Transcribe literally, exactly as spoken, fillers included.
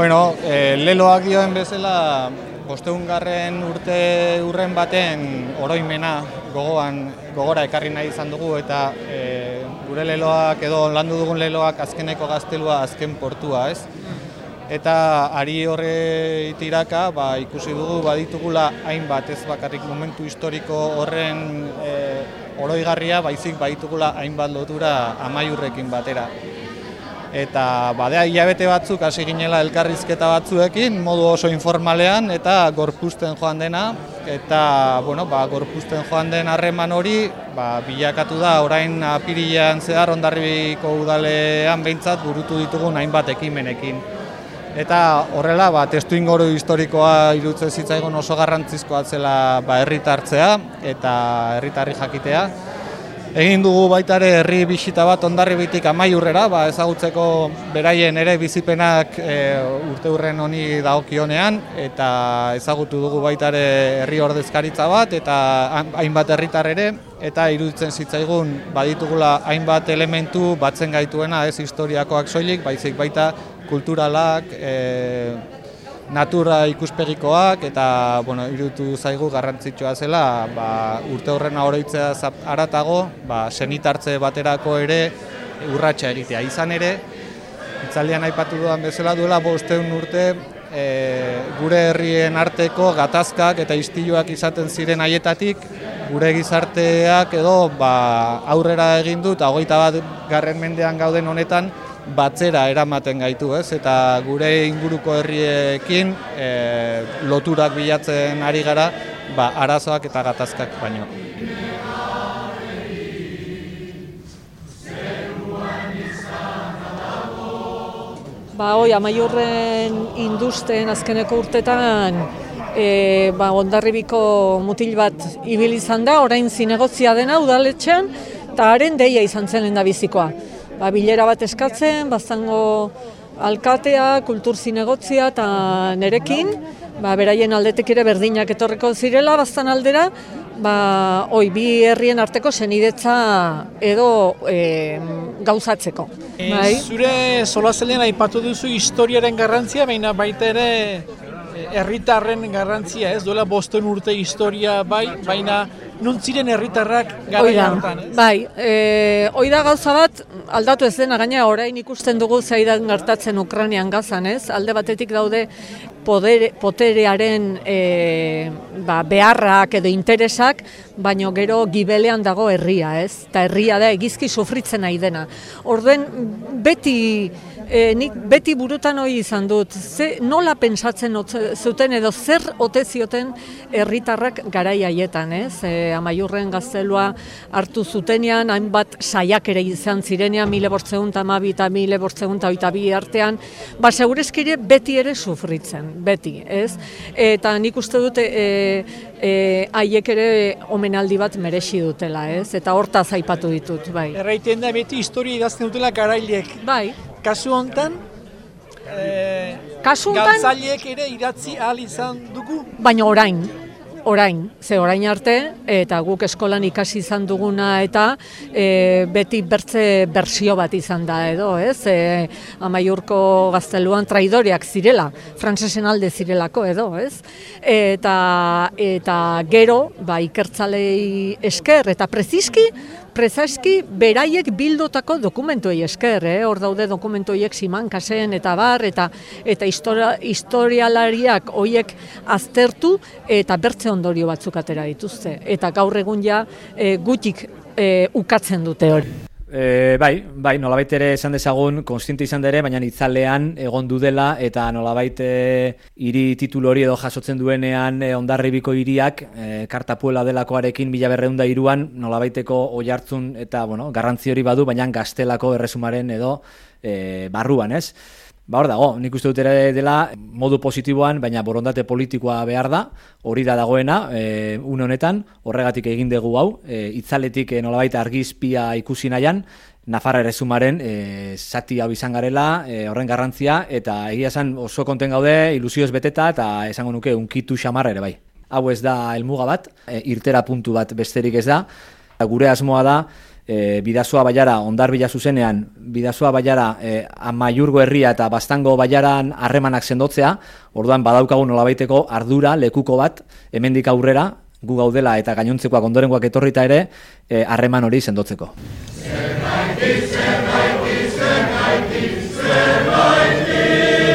Bueno, e, leloak dioen bezala, bosteungarren urte urren baten oroimena gogoan gogora ekarri nahi izan dugu eta e, gure leloak edo landu dugun leloak azkeneko gaztelua azken portua, ez? Eta ari horre tiraka ba, ikusi dugu baditugula hainbat ez bakarrik momentu historiko horren e, oroigarria, baizik baditugula hainbat lotura Amaiurrekin batera. Eta badea hilabete batzuk hasi ginela elkarrizketa batzuekin, modu oso informalean eta gorpuzten joan dena. Eta bueno, ba, gorpuzten joan den harreman hori ba, bilakatu da orain apirilean zehar Hondarribiko udalean behintzat burutu ditugun hainbat ekimenekin. Eta horrela, ba, testuinguru historikoa iruditzen zitzaigun oso garrantzizkoa zela ba, herritartzea eta herritarri jakitea. Egin dugu baita ere herri bisita bat Hondarribitik Amaiurrera, ba, ezagutzeko beraien ere bizipenak e, urteurren honi dagokionean eta ezagutu dugu baita ere herri ordezkaritza bat eta hainbat herritar ere eta iruditzen zitzaigun baditugula hainbat elementu batzen gaituena ez historiakoak soilik, baizik baita kulturalak, e, natura ikuspegikoak eta bueno, iruditu zaigu garrantzitsua zela ba, urte horrena oroitzea haratago ba, senitartze baterako ere urratsa egitea. Izan ere, hitzaldian aipatu dudan bezala duela bosteun urte e, gure herrien arteko gatazkak eta istiluak izaten ziren haietatik gure gizarteak edo ba, aurrera egin du eta hogeita bat garren mendean gauden honetan batzera eramaten gaitu, ez? Eta gure inguruko herriekin e, loturak bilatzen ari gara, ba, arazoak eta gatazkak baino. Ba, hoi, Amaiurren industen azkeneko urtetan e, ba, Hondarribiko mutil bat ibili izan da, orain zinegotzia dena udaletxean, eta haren deia izan zen lehendabizikoa. Ba, bilera bat eskatzen, baztango alkatea, kultur zinegotzia eta nerekin, ba, beraien aldetik ere berdinak etorreko zirela baztan aldera, ba, oi, bi herrien arteko senidetza edo e, gauzatzeko. E, bai? Zure solastelean aipatu duzu historiaren garrantzia, baina baita ere herritarren garrantzia, ez? Duela bosten urte historia bai, baina non ziren herritarrak garai hartan, ez? Bai, e, hoi da gauza bat aldatu ez dena, gaina orain ikusten dugu zaidan gertatzen Ukrainian Gazan, ez? Alde batetik daude poder, poterearen e, ba, beharrak edo interesak, baino gero gibelean dago herria, ez? Eta herria da egizki sufritzen nahi dena. Orduen beti E, nik beti burutan hori izan dut, ze nola pentsatzen zuten edo zer ote zioten herritarrak garai haietan, ez? E, Amaiurren gaztelua hartu zutenean, hainbat saiak ere izan zirenean, mila bortzeun eta hamabi eta mila bortzeun eta hogeita bi artean, ba segurezki ere beti ere sufritzen, beti, ez? Eta nik uste dut e, e, haiek ere omenaldi bat merezi dutela, ez? Eta hortaz aipatu ditut, bai. Erraiten da beti historia idazten dutela garaileek. Bai. Kasu hontan, e, galtzaileek ere idatzi ahal izan dugu? Baina orain, orain, ze orain arte, eta guk eskolan ikasi izan duguna eta e, beti bertze bersio bat izan da edo, ez? E, Amaiurko gazteluan traidoreak zirela, frantsesen alde zirelako edo, ez? Eta, eta gero, ba, ikertzalei esker, eta preziski, Prezaski beraiek bildotako dokumentuei esker, eh? Hor daude dokumentuiek Simankasen eta bar, eta eta historia, historialariak hoiek aztertu eta bertze ondorio batzuk atera dituzte. Eta gaur egun ja e, gutik e, ukatzen dute hori. E, bai, bai, nolabait ere esan dezagun, konstiente izan dere, baina itzalean egon du dela, eta nolabait e, hiri titulu hori edo jasotzen duenean e, Hondarribiko hiriak, e, Kartapuela delakoarekin mila berrehun eta hiruan nolabaiteko oihartzun eta bueno, garrantzi hori badu, baina Gaztelako erresumaren edo e, barruan, ez? Ba hor dago, nik uste dut ere dela modu positiboan, baina borondate politikoa behar da, hori da dagoena, e, une honetan, horregatik egin dugu hau, e, itzaletik e, nolabait argizpia ikusi nahian, Nafarra erresumaren e, zati hau izan garela, e, horren garrantzia, eta egia esan oso konten gaude, ilusioz beteta, eta esango nuke unkitu xamarra ere bai. Hau ez da helmuga bat, e, irtera puntu bat besterik ez da, gure asmoa da, e, Bidasoa Baiara Ondarbila zuzenean, Bidasoa Baiara e, Amaiurgo herria eta Baztango Baiaran harremanak sendotzea, orduan badaukagu nolabaiteko ardura lekuko bat hemendik aurrera gu gaudela eta gainontzekoak ondorengoak etorrita ere harreman hori sendotzeko. Zergaiti, zergaiti, zergaiti, zergaiti.